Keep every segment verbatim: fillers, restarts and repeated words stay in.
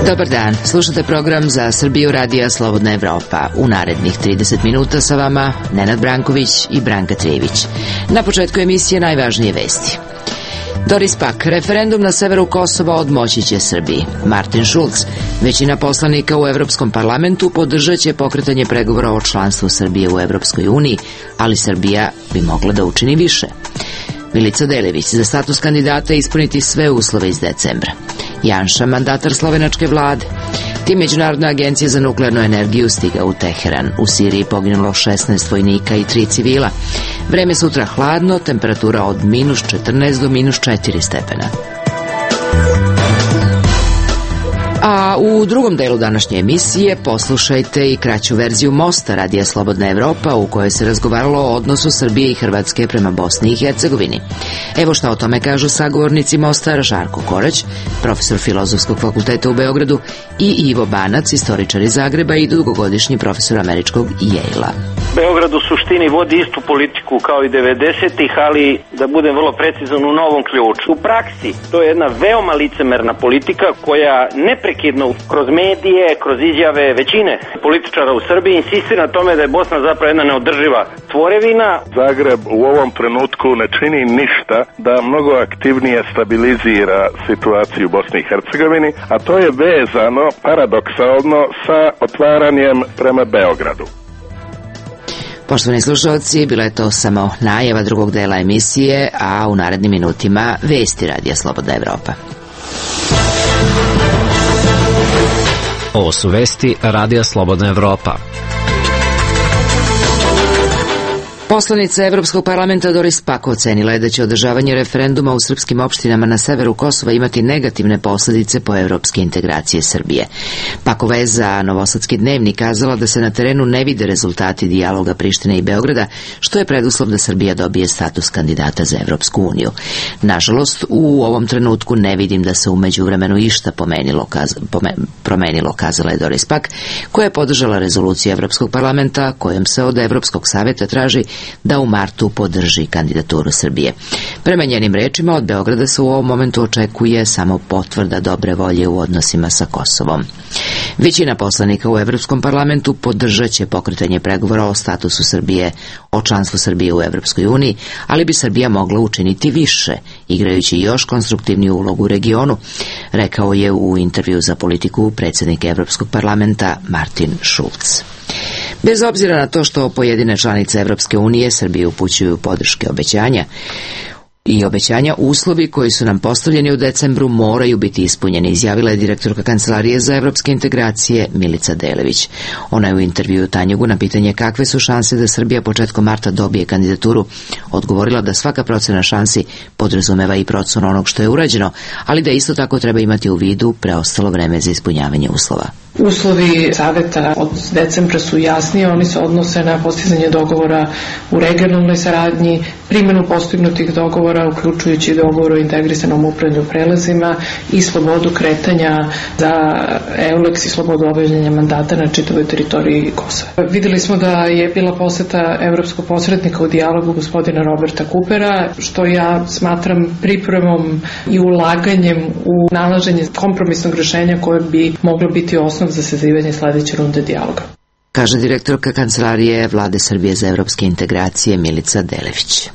Dobar dan, slušate program Za Srbiju radija Slobodna Evropa. U narednih trideset minuta sa vama Nenad Branković i Branka Trijević. Na početku emisije najvažnije vesti. Doris Pack, referendum na severu Kosova odmoći će Srbiji. Martin Schulz, većina poslanika u Evropskom parlamentu podržat će pokretanje pregovora o članstvu Srbije u Evropskoj uniji, ali Srbija bi mogla da učini više. Milica Delević, za status kandidata ispuniti sve uslove iz decembra. Janša, mandatar slovenačke vlade. Tim Međunarodna agencija za nuklearnu energiju stiga u Teheran. U Siriji poginulo šesnaest vojnika i tri civila. Vreme sutra hladno, temperatura od minus četrnaest do minus četiri stepena. A u drugom delu današnje emisije poslušajte i kraću verziju Mosta radija Slobodna Evropa u kojoj se razgovaralo o odnosu Srbije i Hrvatske prema Bosni i Hercegovini. Evo šta o tome kažu sagovornici Mosta Žarko Korać, profesor Filozofskog fakulteta u Beogradu, i Ivo Banac, istoričar iz Zagreba i dugogodišnji profesor američkog Yale-a. Beograd u suštini vodi istu politiku kao i devedesetih, ali da budem vrlo precizan, u novom ključu. U praksi to je jedna veoma licemerna politika koja neprekidno kroz medije, kroz izjave većine političara u Srbiji insistira na tome da je Bosna zapravo jedna neodrživa tvorevina. Zagreb u ovom trenutku ne čini ništa da mnogo aktivnije stabilizira situaciju u Bosni i Hercegovini, a to je vezano paradoksalno sa otvaranjem prema Beogradu. Poštovani slušalci, bila je to samo najava drugog dela emisije, a u narednim minutima vesti radija Slobodna Evropa. Ovo su vesti radija Slobodna Evropa. Poslanica Evropskog parlamenta Doris Pack ocenila je da će održavanje referenduma u srpskim opštinama na severu Kosova imati negativne posljedice po evropske integracije Srbije. Packova je za Novosadski dnevnik kazala da se na terenu ne vide rezultati dijaloga Prištine i Beograda, što je preduslov da Srbija dobije status kandidata za Evropsku uniju. Nažalost, u ovom trenutku ne vidim da se u međuvremenu išta pomenilo, kaz, pome, promenilo, kazala je Doris Pack, koja je podržala rezoluciju Evropskog parlamenta kojom se od Evropskog savjeta traži da u martu podrži kandidaturu Srbije. Prema njenim rečima, od Beograda se u ovom momentu očekuje samo potvrda dobre volje u odnosima sa Kosovom. Većina poslanika u Evropskom parlamentu podržat će pokretanje pregovora o statusu Srbije, o članstvu Srbije u Evropskoj uniji, ali bi Srbija mogla učiniti više, igrajući još konstruktivniju ulogu u regionu, rekao je u intervju za Politiku predsjednik Evropskog parlamenta Martin Schulz. Bez obzira na to što pojedine članice Evropske unije Srbiji upućuju podrške obećanja i obećanja, uslovi koji su nam postavljeni u decembru moraju biti ispunjeni, izjavila je direktorka Kancelarije za evropske integracije Milica Delević. Ona je u intervju Tanjugu na pitanje kakve su šanse da Srbija početkom marta dobije kandidaturu odgovorila da svaka procena šansi podrazumeva i procenu onog što je urađeno, ali da isto tako treba imati u vidu preostalo vreme za ispunjavanje uslova. Uslovi saveta od decembra su jasni, oni se odnose na postizanje dogovora u regionalnoj saradnji, primjenu postignutih dogovora, uključujući dogovor o integrisanom upravljanju prelazima i slobodu kretanja za EULEX i slobodu obavljanja mandata na čitavoj teritoriji Kosova. Vidjeli smo da je bila poseta evropskog posrednika u dijalogu gospodina Roberta Coopera, što ja smatram pripremom i ulaganjem u nalaženje kompromisnog rješenja koje bi moglo biti osnov za sazivanje sljedeće runde dijaloga, kaže direktorka Kancelarije Vlade Srbije za evropske integracije Milica Delević.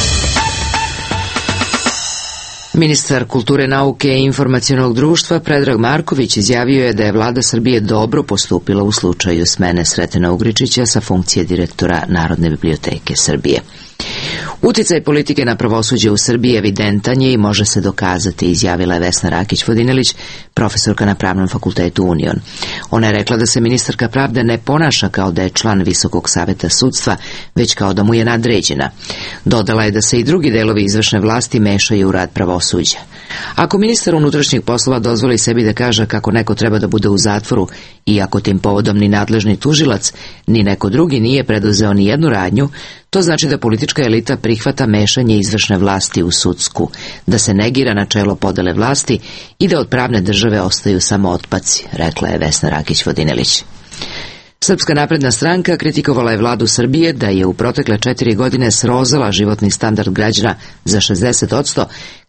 Ministar kulture, nauke i informacionog društva Predrag Marković izjavio je da je Vlada Srbije dobro postupila u slučaju smene Sretena Ugričića sa funkcije direktora Narodne biblioteke Srbije. Uticaj politike na pravosuđe u Srbiji evidentan je i može se dokazati, izjavila je Vesna Rakić-Vodinelić, profesorka na Pravnom fakultetu Union. Ona je rekla da se ministarka pravde ne ponaša kao da je član Visokog saveta sudstva, već kao da mu je nadređena. Dodala je da se i drugi delovi izvršne vlasti mešaju u rad pravosuđa. Ako ministar unutrašnjih poslova dozvoli sebi da kaže kako neko treba da bude u zatvoru i ako tim povodom ni nadležni tužilac, ni neko drugi nije preduzeo ni jednu radnju, to znači da politička elita prihvata mešanje izvršne vlasti u sudsku, da se negira načelo podele vlasti i da od pravne države ostaju samo otpaci, rekla je Vesna Rakić-Vodinelić. Srpska napredna stranka kritikovala je vladu Srbije da je u protekle četiri godine srozala životni standard građana za šezdeset posto,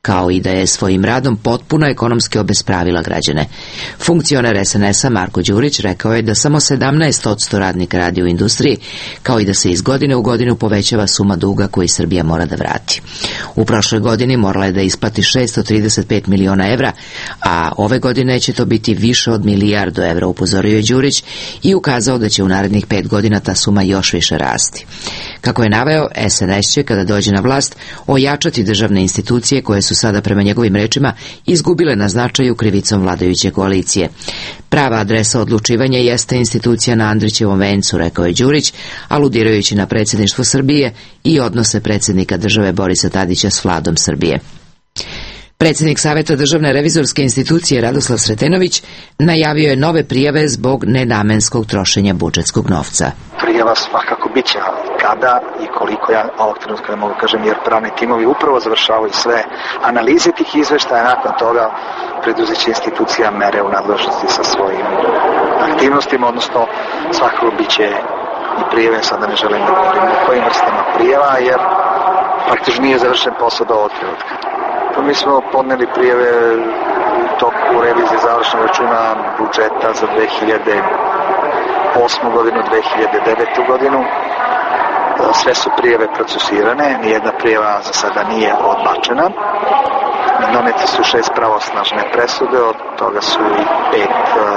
kao i da je svojim radom potpuno ekonomski obespravila građane. Funkcioner es en es-a Marko Đurić rekao je da samo sedamnaest posto radnika radi u industriji, kao i da se iz godine u godinu povećava suma duga koji Srbija mora da vrati. U prošloj godini morala je da isplati šesto trideset pet miliona evra, a ove godine će to biti više od milijardu evra, upozorio je Đurić i ukazao da će u narednih pet godina ta suma još više rasti. Kako je naveo, es en es će, kada dođe na vlast, ojačati državne institucije koje su sada, prema njegovim rečima, izgubile na značaju krivicom vladajuće koalicije. Prava adresa odlučivanja jeste institucija na Andrićevom vencu, rekao je Đurić, aludirajući na predsjedništvo Srbije i odnose predsjednika države Borisa Tadića s vladom Srbije. Predsjednik Saveta državne revizorske institucije Radoslav Sretenović najavio je nove prijave zbog nenamenskog trošenja budžetskog novca. Prijava svakako bit će, kada i koliko, ja ovog trenutka ne mogu kažem, jer pravni timovi upravo završavaju sve analize tih izveštaja, nakon toga preduzeće institucija mere u nadležnosti sa svojim aktivnostima, odnosno svakako bit će i prijave, sada ne želim da govorim o kojim vrstama prijava, jer praktično nije završen posao do ovog trenutka. Mi smo podneli prijave u toku revizije završnog računa budžeta za dve hiljade osmu godinu, dve hiljade devetu godinu. Sve su prijave procesirane, nijedna prijava za sada nije odbačena. Donete su šest pravosnažne presude, od toga su i pet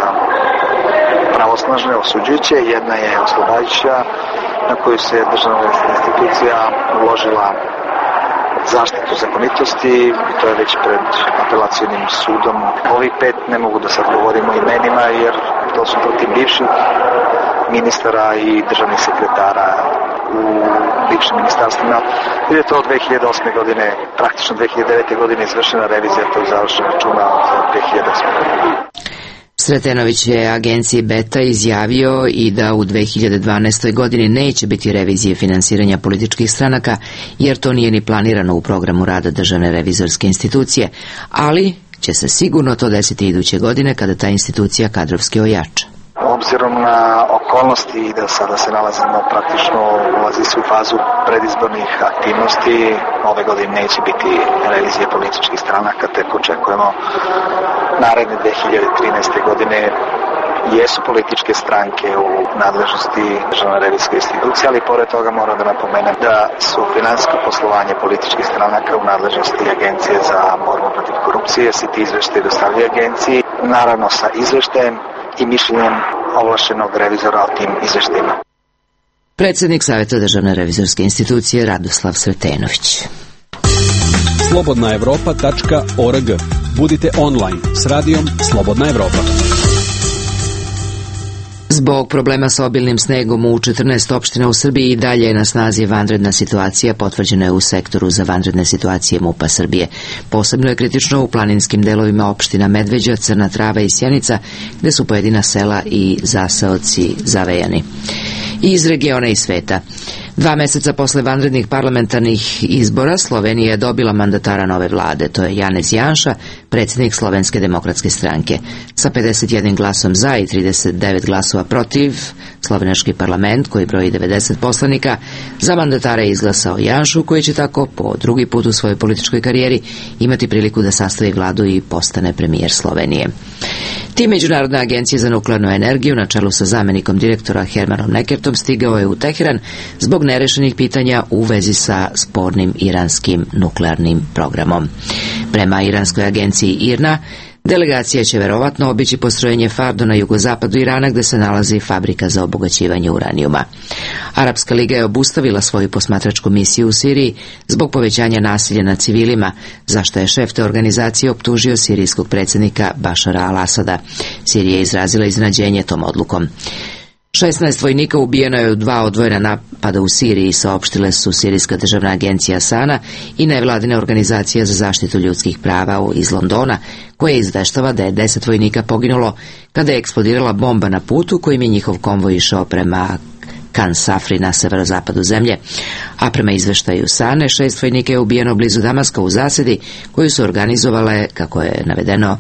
pravosnažne osuđujuće, jedna je oslobađajuća na koju se državna institucija uložila zaštitu zakonitosti i to je već pred apelacijnim sudom. Ovih pet ne mogu da sad govorimo imenima jer to su protiv bivših ministara i državnih sekretara u bivšim ministarstvima. Jer je to od dve hiljade osme godine, praktično dve hiljade devete godine izvršena revizija tog završnog računa od dve hiljade osme godine. Sretenović je agenciji Beta izjavio i da u dve hiljade dvanaestoj godini neće biti revizije finansiranja političkih stranaka, jer to nije ni planirano u programu rada državne revizorske institucije, ali će se sigurno to desiti iduće godine kada ta institucija kadrovski ojača. Obzirom na okolnosti i da sada se nalazimo praktično ulazi se u fazu predizbornih aktivnosti, ove godine neće biti revizije političkih stranaka, tek očekujemo naredne dve hiljade trinaeste godine. Jesu političke stranke u nadležnosti državne revizijske institucije, ali pored toga moram da napomenem da su finansijsko poslovanje političkih stranaka u nadležnosti Agencije za borbu protiv korupcije, se ti izveštaji dostavljaju agenciji, naravno sa izveštajem i mišljenjem ovlašćenog revizora o tim izveštajima. Predsjednik Saveta državne revizorske institucije Radoslav Sretenović. slobodna evropa tačka org. Budite online s radijom Slobodna Evropa. Zbog problema sa obilnim snegom u četrnaest opština u Srbiji i dalje je na snazi vanredna situacija, potvrđena je u sektoru za vanredne situacije MUP-a Srbije. Posebno je kritično u planinskim delovima opština Medveđa, Crna Trava i Sjenica, gde su pojedina sela i zaseoci zavejani. I iz regiona i sveta. Dva meseca posle vanrednih parlamentarnih izbora Slovenija je dobila mandatara nove vlade, to je Janez Janša, predsjednik Slovenske demokratske stranke. Sa pedeset jedan glasom za i trideset devet glasova protiv, slovenački parlament, koji broji devedeset poslanika, za mandatara je izglasao Janšu, koji će tako po drugi put u svojoj političkoj karijeri imati priliku da sastavi vladu i postane premijer Slovenije. Tim Međunarodna agencija za nuklearnu energiju na čelu sa zamenikom direktora Hermanom Nekertom stigao je u Teheran zbog nerešenih pitanja u vezi sa spornim iranskim nuklearnim programom. Prema iranskoj agenciji I R N A, delegacija će verovatno obići postrojenje Fardo na jugozapadu Irana, gde se nalazi fabrika za obogaćivanje uranijuma. Arapska liga je obustavila svoju posmatračku misiju u Siriji zbog povećanja nasilja nad civilima, zašto je šef te organizacije optužio sirijskog predsjednika Bašara al-Asada. Sirija je izrazila iznenađenje tom odlukom. šesnaest vojnika ubijeno je u dva odvojena napada u Siriji, saopštile su Sirijska državna agencija Sana i nevladina organizacija za zaštitu ljudskih prava iz Londona, koja izveštava da je deset vojnika poginulo kada je eksplodirala bomba na putu kojim je njihov konvoj išao prema Kan Safri na severozapadu zemlje, a prema izveštaju Sane, šest vojnika je ubijeno blizu Damaska u zasedi koju su organizovale, kako je navedeno,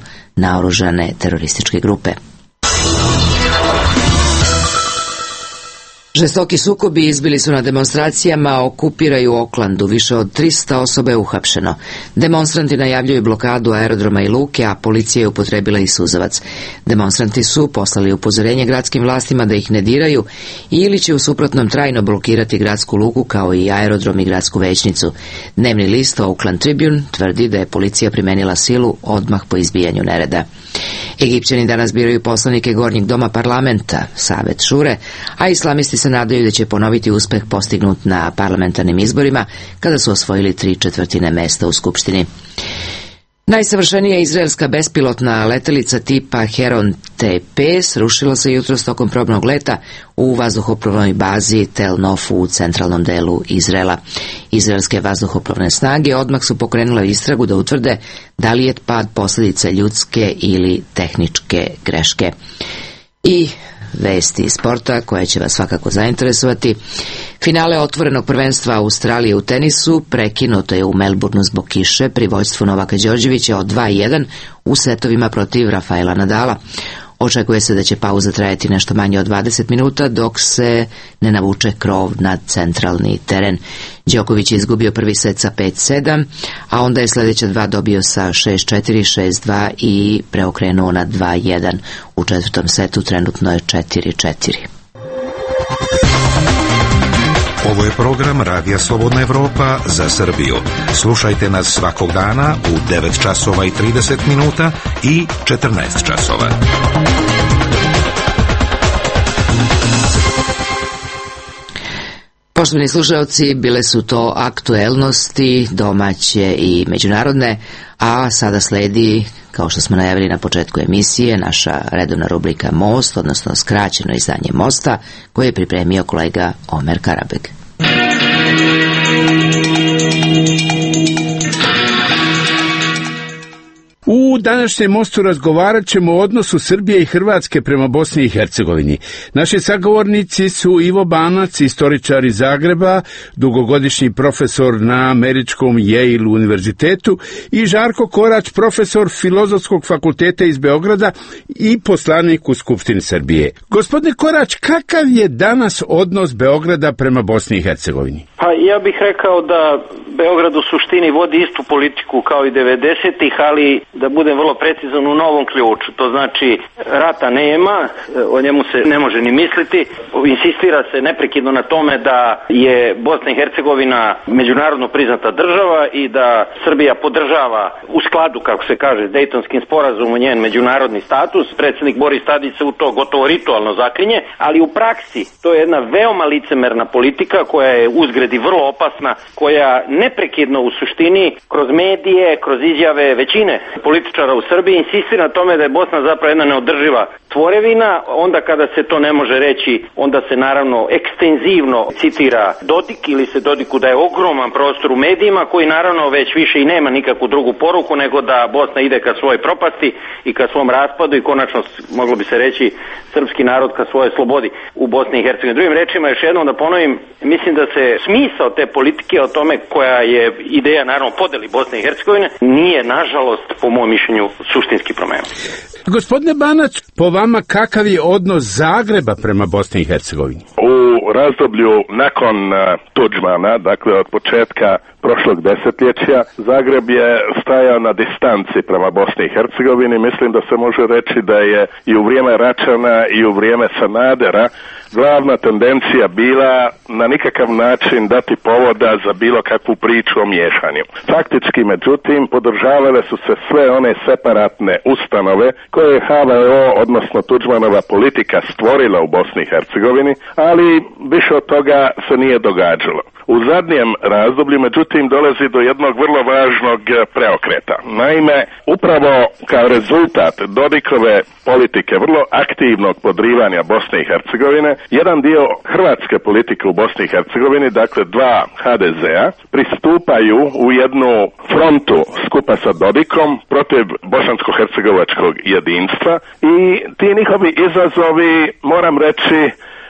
naoružane terorističke grupe. Žestoki sukobi izbili su na demonstracijama, okupiraju Oklandu, više od trista osoba je uhapšeno. Demonstranti najavljuju blokadu aerodroma i luke, a policija je upotrebila i suzavac. Demonstranti su poslali upozorenje gradskim vlastima da ih ne diraju ili će u suprotnom trajno blokirati gradsku luku kao i aerodrom i gradsku većnicu. Dnevni list Oakland Tribune tvrdi da je policija primenila silu odmah po izbijanju nereda. Egipćani danas biraju poslanike Gornjeg doma parlamenta, Savet šure, a islamisti se nadaju da će ponoviti uspeh postignut na parlamentarnim izborima kada su osvojili tri četvrtine mesta u Skupštini. Najsavršenija izraelska bespilotna letelica tipa Heron T P srušila se jutros tokom probnog leta u vazduhoplovnoj bazi Tel Nof u centralnom delu Izraela. Izraelske vazduhoplovne snage odmah su pokrenule istragu da utvrde da li je pad posljedica ljudske ili tehničke greške. I vesti iz sporta koje će vas svakako zainteresovati. Finale otvorenog prvenstva Australije u tenisu prekinuto je u Melbourneu zbog kiše pri vođstvu Novaka Đorđevića od dva jedan u setovima protiv Rafaela Nadala. Očekuje se da će pauza trajati nešto manje od dvadeset minuta dok se ne navuče krov nad centralni teren. Đoković je izgubio prvi set sa pet sedam, a onda je sljedeća dva dobio sa šest četiri, šest dva i preokrenuo na dva jedan. U četvrtom setu trenutno je četiri četiri. Ovo je program Radija Slobodna Evropa za Srbiju. Slušajte nas svakog dana u devet časova i trideset minuta i četrnaest časova. Poštovani slušalci, bile su to aktuelnosti domaće i međunarodne, a sada sledi, kao što smo najavili na početku emisije, naša redovna rubrika Most, odnosno skraćeno izdanje Mosta, koje je pripremio kolega Omer Karabeg. U današnjem Mostu razgovarat ćemo o odnosu Srbije i Hrvatske prema Bosni i Hercegovini. Naši sagovornici su Ivo Banac, istoričar iz Zagreba, dugogodišnji profesor na Američkom Yale univerzitetu, i Žarko Korać, profesor Filozofskog fakulteta iz Beograda i poslanik u Skupštini Srbije. Gospodine Korać, kakav je danas odnos Beograda prema Bosni i Hercegovini? Pa ja bih rekao da Beograd u suštini vodi istu politiku kao i devedesetih, ali da budem vrlo precizan, u novom ključu. To znači rata nema, o njemu se ne može ni misliti. Insistira se neprekidno na tome da je Bosna i Hercegovina međunarodno priznata država i da Srbija podržava u skladu, kako se kaže, s Dejtonskim sporazumom njen međunarodni status. Predsjednik Boris Tadić se u to gotovo ritualno zaklinje, ali u praksi to je jedna veoma licemerna politika koja je uzgred i vrlo opasna, koja neprekidno u suštini kroz medije, kroz izjave većine političara u Srbiji insistira na tome da je Bosna zapravo jedna neodrživa tvorevina. Onda kada se to ne može reći, onda se naravno ekstenzivno citira Dodik ili se Dodiku daje ogroman prostor u medijima koji naravno već više i nema nikakvu drugu poruku nego da Bosna ide ka svojoj propasti i ka svom raspadu i konačno, moglo bi se reći, srpski narod ka svojoj slobodi u Bosni i Hercegovini. Drugim rečima, još jednom da ponovim, mislim da se smisao te politike o tome koja je ideja naravno podeli Bosne i Hercegovine nije, nažalost, po mom mišljenju, suštinski promenjen. Gospodine Banac, po vama kakav je odnos Zagreba prema Bosni i Hercegovini? U razdoblju nakon Tudžmana, dakle od početka prošlog desetljeća, Zagreb je stajao na distanci prema Bosni i Hercegovini. Mislim da se može reći da je i u vrijeme Račana i u vrijeme Sanadera glavna tendencija bila na nikakav način dati povoda za bilo kakvu priču o miješanju. Faktički, međutim, podržavale su se sve one separatne ustanove koje je H V O, odnosno Tudžmanova politika, stvorila u Bosni i Hercegovini, ali više od toga se nije događalo. U zadnjem razdoblju, međutim, dolazi do jednog vrlo važnog preokreta. Naime, upravo kao rezultat Dodikove politike, vrlo aktivnog podrivanja Bosne i Hercegovine, jedan dio hrvatske politike u Bosni i Hercegovini, dakle dva H D Z-a, pristupaju u jednu frontu skupa sa Dodikom protiv bosansko-hercegovačkog jedinstva i ti njihovi izazovi, moram reći,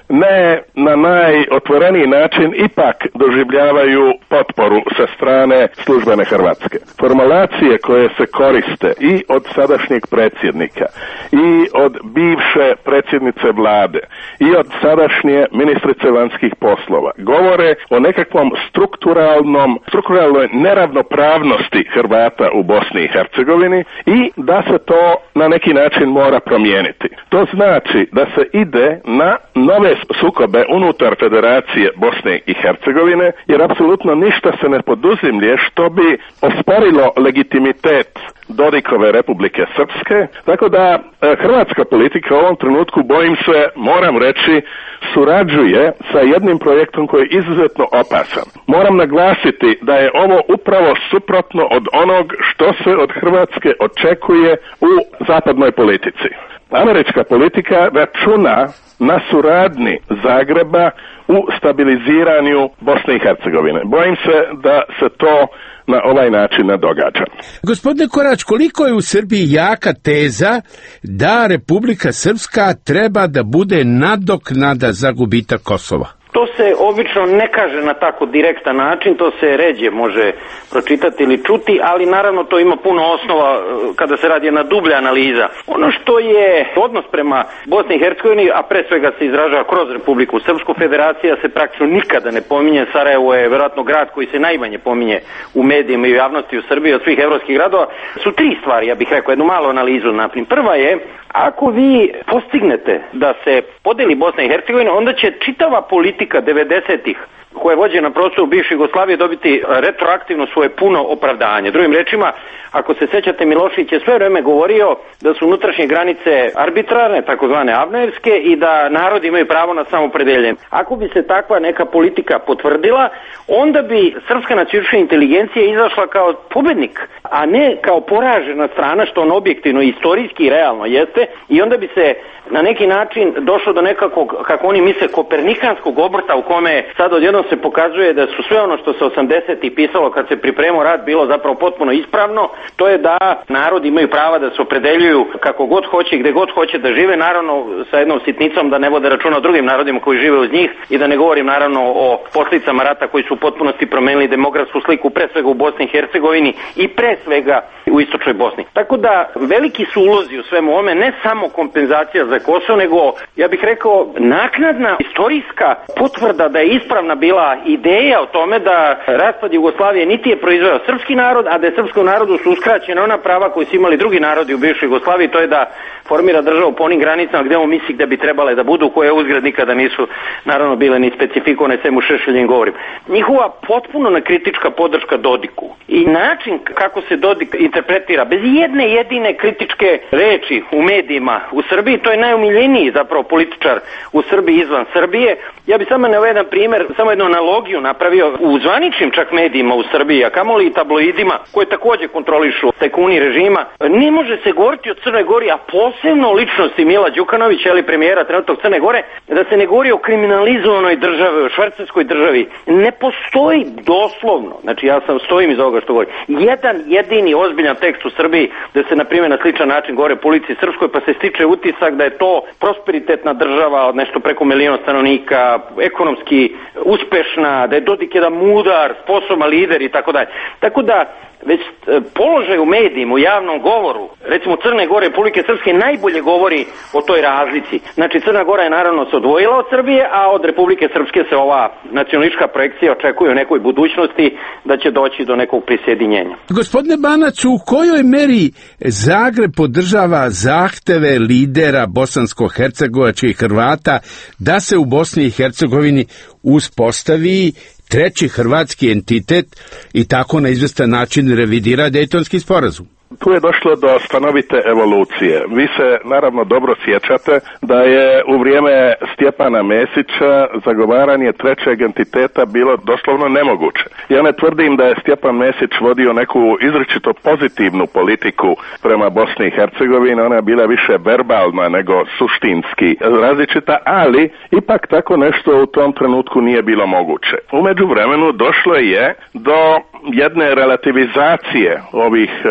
ne na najotvoreniji način ipak doživljavaju potporu sa strane službene Hrvatske. Formulacije koje se koriste i od sadašnjeg predsjednika i od bivše predsjednice vlade i od sadašnje ministrice vanjskih poslova govore o nekakvom strukturalnom, strukturalnoj neravnopravnosti Hrvata u Bosni i Hercegovini i da se to na neki način mora promijeniti. To znači da se ide na nove sukobe unutar Federacije Bosne i Hercegovine, jer apsolutno ništa se ne poduzimlje što bi osporilo legitimitet Dodikove Republike Srpske, tako da e, hrvatska politika u ovom trenutku, bojim se, moram reći, surađuje sa jednim projektom koji je izuzetno opasan. Moram naglasiti da je ovo upravo suprotno od onog što se od Hrvatske očekuje u zapadnoj politici. Američka politika računa na suradnji Zagreba u stabiliziranju Bosne i Hercegovine. Bojim se da se to na ovaj način ne događa. Gospodine Korać, koliko je u Srbiji jaka teza da Republika Srpska treba da bude nadoknada za gubitak Kosova? To se obično ne kaže na tako direktan način, to se ređe može pročitati ili čuti, ali naravno to ima puno osnova kada se radi jedna dublja analiza. Ono što je odnos prema Bosni i Hercegovini, a pre svega se izražava kroz Republiku Srpsku, Federacija se praktično nikada ne pominje. Sarajevo je vjerojatno grad koji se najmanje pominje u medijima i u javnosti u Srbiji od svih evropskih gradova. Su tri stvari, ja bih rekao, jednu malu analizu naprim. Prva je, ako vi postignete da se podeli Bosna i Hercegovina, onda će čitava politika devedesetih koja je vođena na prostoru bivše Jugoslavije dobiti retroaktivno svoje puno opravdanje. Drugim rečima, ako se sećate, Milošević je sve vreme govorio da su unutrašnje granice arbitrarne, takozvane Avnojevske, i da narodi imaju pravo na samoopredeljenje. Ako bi se takva neka politika potvrdila, onda bi srpska nacionalistička inteligencija izašla kao pobednik, a ne kao poražena strana, što on objektivno, istorijski i realno jeste, i onda bi se na neki način došlo do nekakvog, kako oni misle, kopernikanskog obrta u kome sad odjednom se pokazuje da su sve ono što se osamdesetih pisalo kad se pripremao rat bilo zapravo potpuno ispravno. To je da narodi imaju prava da se opredeljuju kako god hoće i gde god hoće da žive, naravno sa jednom sitnicom da ne vode računa o drugim narodima koji žive uz njih, i da ne govorim naravno o posljedicama rata koji su u potpunosti promenili demografsku sliku pre svega u Bosni i Hercegovini i pre svega u istočnoj Bosni. Tako da veliki su ulozi u svemu ome, ne samo kompenzacija za Kosovo, nego ja bih rekao naknadna istorijska potvrda da je ispravna bila ideja o tome da raspad Jugoslavije niti je proizveo srpski narod, a da je srpskom narodu su uskraćena ona prava koji su imali drugi narodi u bivšoj Jugoslaviji, to je da formira državu po onim granicama gde on misli da bi trebale da budu, koje uzgled nikada nisu naravno bile ni specifikovane, sve mu Šešeljem govorim. Njihova potpuno nekritička podrška Dodiku i način kako se Dodik interpretira bez jedne jedine kritičke reči u medijima u Srbiji, to je najumiljeniji zapravo političar u Srbiji izvan Srbije. Ja bih samo na jedan primjer, samo jednu analogiju napravio u zvaničnim čak medijima u Srbiji, a kamoli i tabloidima koje takođe kontrolišu tajkuni režima. Ne može se govoriti o Crnoj Gori, a posebno o ličnosti Mila Đukanovića ili premijera trenutnog Crne Gore, da se ne govori o kriminalizovanoj državi, o švercarskoj državi. Ne postoji doslovno, znači ja sam stojim iz ovoga što govorim, jedan jedini ozbiljan tekst u Srbiji da se na primjer na sličan način govore policiji srpskoj, pa se stiče utisak da je to prosperitetna država od nešto preko miliona stanovnika, ekonomski uspešna, da je Dodik jedan mudar, sposoban lider i tako dalje. Tako da već položaj u medijima, u javnom govoru, recimo Crne Gore, Republike Srpske, najbolje govori o toj razlici. Znači Crna Gora je naravno se odvojila od Srbije, a od Republike Srpske se ova nacionalistička projekcija očekuje u nekoj budućnosti da će doći do nekog prisjedinjenja. Gospodine Banac, u kojoj meri Zagreb podržava zahteve lidera bosansko-hercegovačkih Hrvata da se u Bosni i Hercegovini uspostavi treći hrvatski entitet i tako na izvestan način revidira Dejtonski sporazum? Tu je došlo do stanovite evolucije. Vi se naravno dobro sjećate da je u vrijeme Stjepana Mesića zagovaranje trećeg entiteta bilo doslovno nemoguće. Ja ne tvrdim da je Stjepan Mesić vodio neku izričito pozitivnu politiku prema Bosni i Hercegovini, ona je bila više verbalna nego suštinski različita, ali ipak tako nešto u tom trenutku nije bilo moguće. U međuvremenu došlo je do jedne relativizacije ovih koncepta.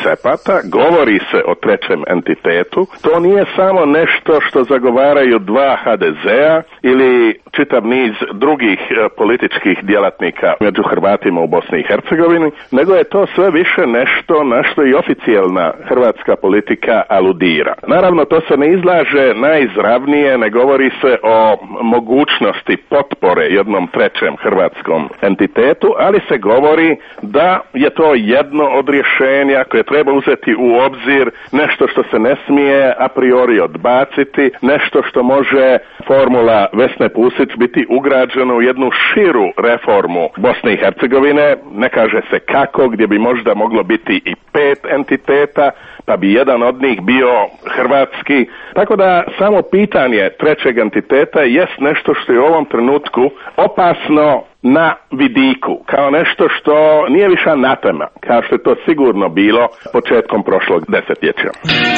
koncepata, govori se o trećem entitetu. To nije samo nešto što zagovaraju dva ha de zea ili čitav niz drugih političkih djelatnika među Hrvatima u Bosni i Hercegovini, nego je to sve više nešto na što i oficijelna hrvatska politika aludira. Naravno, to se ne izlaže najizravnije, ne govori se o mogućnosti potpore jednom trećem hrvatskom entitetu, ali se govori da je to jedno od rješenja koje treba uzeti u obzir, nešto što se ne smije a priori odbaciti, nešto što može formula Vesne Pusić biti ugrađeno u jednu širu reformu Bosne i Hercegovine, ne kaže se kako, gdje bi možda moglo biti i pet entiteta, pa bi jedan od njih bio hrvatski. Tako da samo pitanje trećeg entiteta jest nešto što je u ovom trenutku opasno na vidiku, kao nešto što nije više anatema, kao što je to sigurno bilo početkom prošlog desetljeća.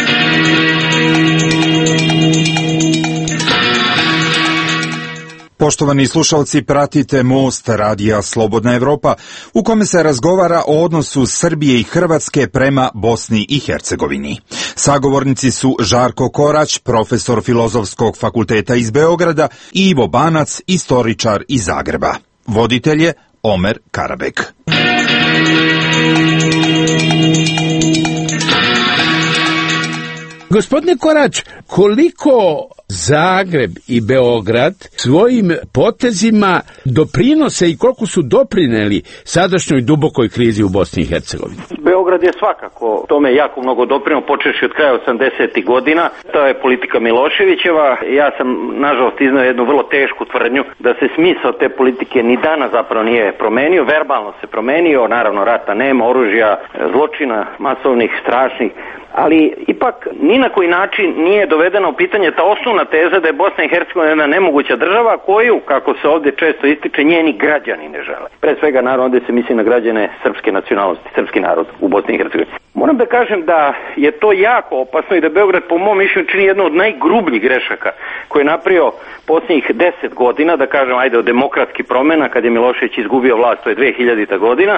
Poštovani slušalci, pratite Most radija Slobodna Evropa, u kome se razgovara o odnosu Srbije i Hrvatske prema Bosni i Hercegovini. Sagovornici su Žarko Korać, profesor Filozofskog fakulteta iz Beograda, i Ivo Banac, istoričar iz Zagreba. Voditelj je Omer Karabek. Gospodine Korać, koliko Zagreb i Beograd svojim potezima doprinose i koliko su doprineli sadašnjoj dubokoj krizi u Bosni i Hercegovini? Beograd je svakako tome jako mnogo doprinio, počevši od kraja osamdesetih godina. To je politika Miloševićeva. Ja sam, nažalost, iznao jednu vrlo tešku tvrdnju da se smisao te politike ni danas zapravo nije promenio. Verbalno se promenio, naravno rata nema, oružja, zločina masovnih, strašnih, ali ipak ni na koji način nije dovedeno u pitanje ta osnovna teza da je Bosna i Hercegovina jedna nemoguća država koju, kako se ovdje često ističe, njeni građani ne žele. Pre svega, naravno, ovdje se misli na građane srpske nacionalnosti, srpski narod u Bosni i Hercegovini. Moram da kažem da je to jako opasno i da Beograd, po mom mišljenju, čini jednu od najgrubljih grešaka koje je napravio posljednjih deset godina, da kažem, ajde, od demokratskih promjena, kad je Milošević izgubio vlast, to je dve hiljadita godina.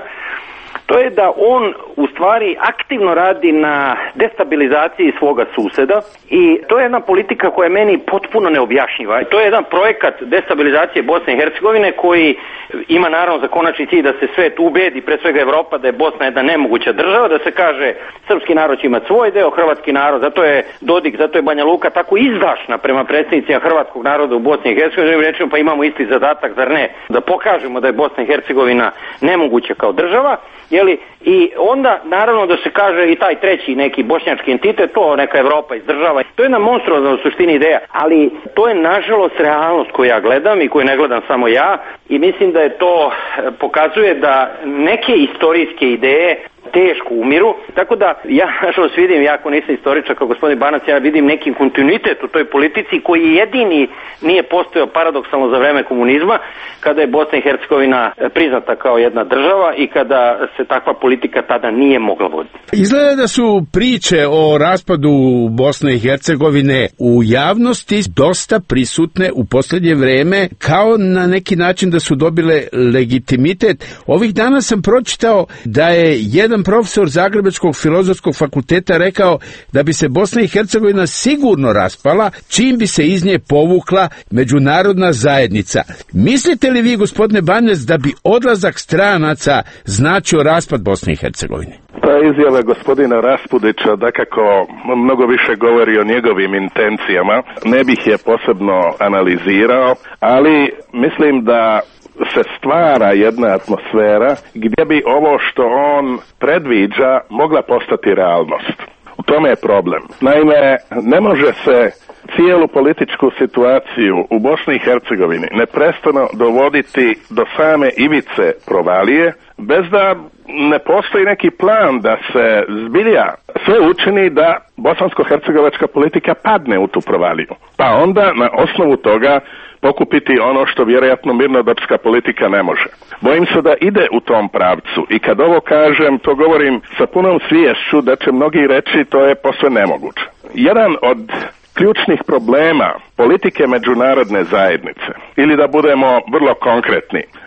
To je da on u stvari aktivno radi na destabilizaciji svoga suseda i to je jedna politika koja je meni potpuno neobjašnjiva. To je jedan projekat destabilizacije Bosne i Hercegovine koji ima naravno za konačni cilj da se svet ubedi, pre svega Evropa, da je Bosna jedna nemoguća država, da se kaže srpski narod će imati svoj deo, hrvatski narod, zato je Dodik, zato je Banja Luka tako izdašna prema predstavnicima hrvatskog naroda u Bosni i Hercegovini, rečemo pa imamo isti zadatak, zar ne, da pokažemo da je Bosna i Hercegovina nemoguća kao država. Jeli, i onda naravno da se kaže i taj treći neki bošnjački entitet, to neka Evropa izdržava. To je jedna monstruozna u suštini ideja, ali to je nažalost realnost koju ja gledam i koju ne gledam samo ja i mislim da je to pokazuje da neke istorijske ideje teško umiru, tako da ja nažalost vidim, ja ako nisam istoričar kao gospodin Banac, ja vidim neki kontinuitet u toj politici koji jedini nije postojao paradoksalno za vreme komunizma, kada je Bosna i Hercegovina priznata kao jedna država i kada se takva politika tada nije mogla voditi. Izgleda da su priče o raspadu Bosne i Hercegovine u javnosti dosta prisutne u posljednje vreme, kao na neki način da su dobile legitimitet. Ovih dana sam pročitao da je jedan profesor Zagrebačkog filozofskog fakulteta rekao da bi se Bosna i Hercegovina sigurno raspala čim bi se iz nje povukla međunarodna zajednica. Mislite li vi, gospodine Banjac, da bi odlazak stranaca značio raspad Bosne i Hercegovine? Ta izjava gospodina Raspudića dakako mnogo više govori o njegovim intencijama. Ne bih je posebno analizirao, ali mislim da se stvara jedna atmosfera gdje bi ovo što on predviđa mogla postati realnost. U tome je problem. Naime, ne može se cijelu političku situaciju u Bosni i Hercegovini neprestano dovoditi do same ivice provalije, bez da ne postoji neki plan da se zbilja sve učini da bosansko-hercegovačka politika padne u tu provaliju. Pa onda na osnovu toga pokupiti ono što vjerojatno mirnodopska politika ne može. Bojim se da ide u tom pravcu i kad ovo kažem, to govorim sa punom sviješću da će mnogi reći to je posve nemoguće. Jedan od ključnih problema politike međunarodne zajednice, ili da budemo vrlo konkretni,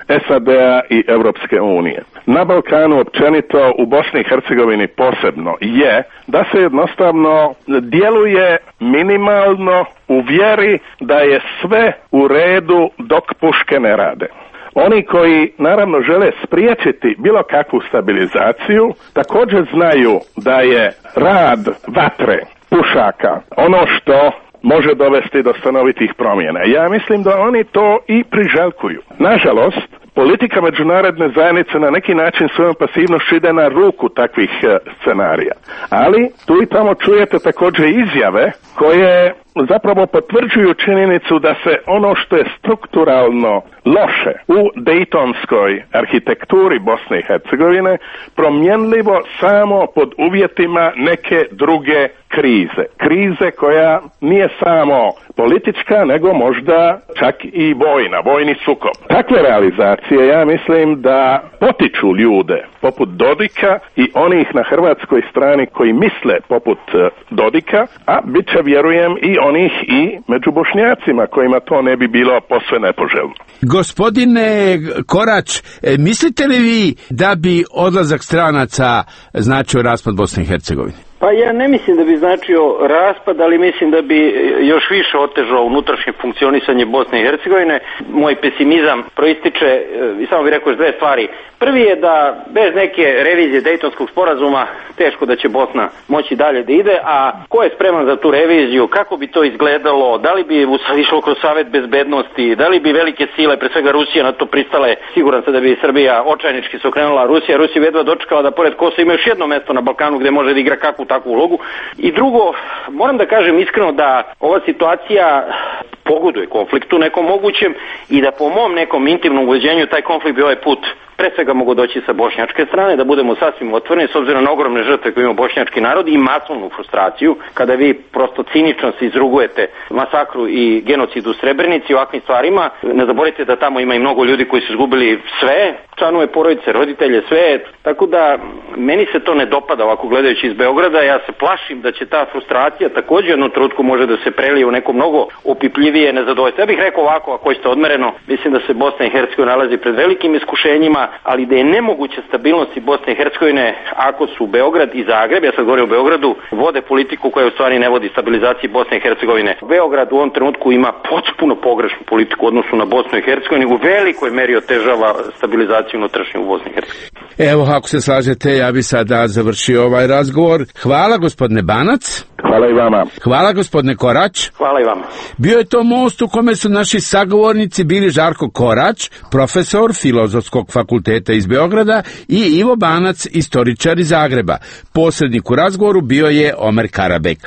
S A D-a i Europske unije. Na Balkanu općenito, u Bosni i Hercegovini posebno, je da se jednostavno djeluje minimalno u vjeri da je sve u redu dok puške ne rade. Oni koji naravno žele spriječiti bilo kakvu stabilizaciju, također znaju da je rad vatre, pušaka, ono što može dovesti do stanovitih promjena. Ja mislim da oni to i priželjkuju. Nažalost, politika međunarodne zajednice na neki način svojom pasivnošću ide na ruku takvih scenarija. Ali tu i tamo čujete također izjave koje zapravo potvrđuju činjenicu da se ono što je strukturalno loše u dejtonskoj arhitekturi Bosne i Hercegovine promjenljivo samo pod uvjetima neke druge krize. Krize koja nije samo politička, nego možda čak i vojna, vojni sukob. Takve realizacije, ja mislim da potiču ljude poput Dodika i onih na hrvatskoj strani koji misle poput Dodika, a bit će, vjerujem, i onih i među Bošnjacima kojima to ne bi bilo posve nepoželjno. Gospodine Korać, mislite li vi da bi odlazak stranaca značio raspad Bosne i Hercegovine? Pa ja ne mislim da bi značio raspad, ali mislim da bi još više otežao unutrašnje funkcionisanje Bosne i Hercegovine. Moj pesimizam proističe, i samo bih rekao još dve stvari. Prvi je da bez neke revizije Dejtonskog sporazuma teško da će Bosna moći dalje da ide, a ko je spreman za tu reviziju, kako bi to izgledalo, da li bi išlo kroz Savet bezbednosti, da li bi velike sile, pre svega Rusija, na to pristale, siguran sam da bi Srbija očajnički se okrenula Rusija. Rusija bi jedva dočekala da pored Kosova ima još jedno mesto na Balkanu gde može da igra kakvu takvu ulogu. I drugo, moram da kažem iskreno da ova situacija pogoduje konfliktu nekom mogućem i da po mom nekom intimnom uveđenju taj konflikt bi ovaj put pre svega mogu doći sa bošnjačke strane, da budemo sasvim otvoreni s obzirom na ogromne žrtve koje ima bošnjački narod i masovnu frustraciju, kada vi prosto cinično se izrugujete masakru i genocidu u Srebrenici i ovakvim stvarima. Ne zaboravite da tamo ima i mnogo ljudi koji su izgubili sve, članove porodice, roditelje, sve, tako da meni se to ne dopada ovako gledajući iz Beograda. Ja se plašim da će ta frustracija također jednom trenutku može da se prelije u neko mnogo opipljivije nezadovoljstvo. Ja bih rekao ovako, ako ćete odmereno, mislim da se Bosna i Hercegovina nalazi pred velikim iskušenjima, ali da je nemoguća stabilnost Bosne i Hercegovine ako su Beograd i Zagreb, ja sad govorim o Beogradu, vode politiku koja u stvari ne vodi stabilizaciji Bosne i Hercegovine. Beograd u ovom trenutku ima potpuno pogrešnu politiku u odnosu na Bosnu i Hercegovinu, u velikoj meri otežava stabilizaciju unutrašnju u Bosni i Hercegovini. Evo, ako se slažete, ja bi sada završio ovaj razgovor. Hvala, gospodine Banac. Hvala i vama. Hvala, gospodine Korać. Hvala i vama. Bio je to most u kome su naši sagovornici bili Žarko Korać, profesor Filozofskog fakulteta iz Beograda, i Ivo Banac, istoričar iz Zagreba. Posrednik u razgovoru bio je Omer Karabek.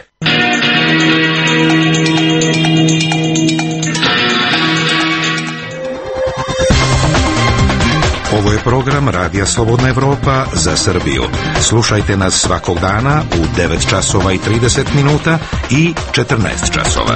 Ovo je program Radija Slobodna Evropa za Srbiju. Slušajte nas svakog dana u devet časova i trideset minuta i četrnaest časova.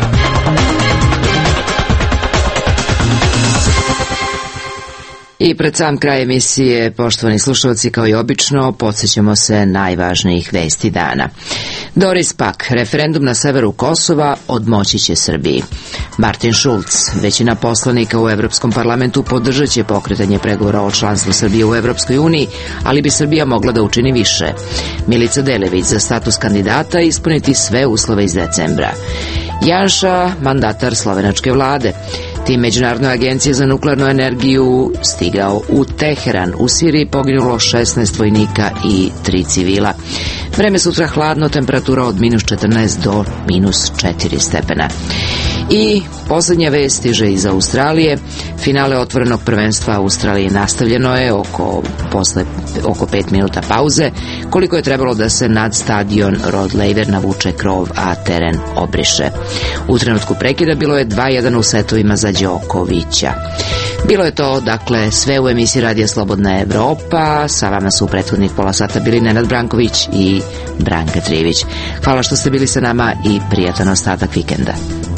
I pred sam kraj emisije, poštovani slušalci, kao i obično, podsjećamo se najvažnijih vesti dana. Doris Pack, referendum na severu Kosova odmoći će Srbiji. Martin Schulz, većina poslanika u Evropskom parlamentu podržat će pokretanje pregovora o članstvu Srbije u Evropskoj uniji, ali bi Srbija mogla da učini više. Milica Delević, za status kandidata ispuniti sve uslove iz decembra. Janša, mandatar slovenačke vlade. Tim Međunarodne agencije za nuklearnu energiju stigao u Teheran. U Siriji poginulo šesnaest vojnika i tri civila. Vreme sutra hladno, temperatura od minus četrnaest do minus četiri stepena. I posljednja vest stiže iz Australije. Finale otvorenog prvenstva Australije nastavljeno je oko, posle, oko pet minuta pauze, koliko je trebalo da se nad stadion Rod Laver navuče krov, a teren obriše. U trenutku prekida bilo je dva jedan u setovima za Đokovića. Bilo je to, dakle, sve u emisiji Radija Slobodna Evropa. Sa vama su u prethodnih pola sata bili Nenad Branković i Branka Trivić. Hvala što ste bili sa nama i prijatan ostatak vikenda.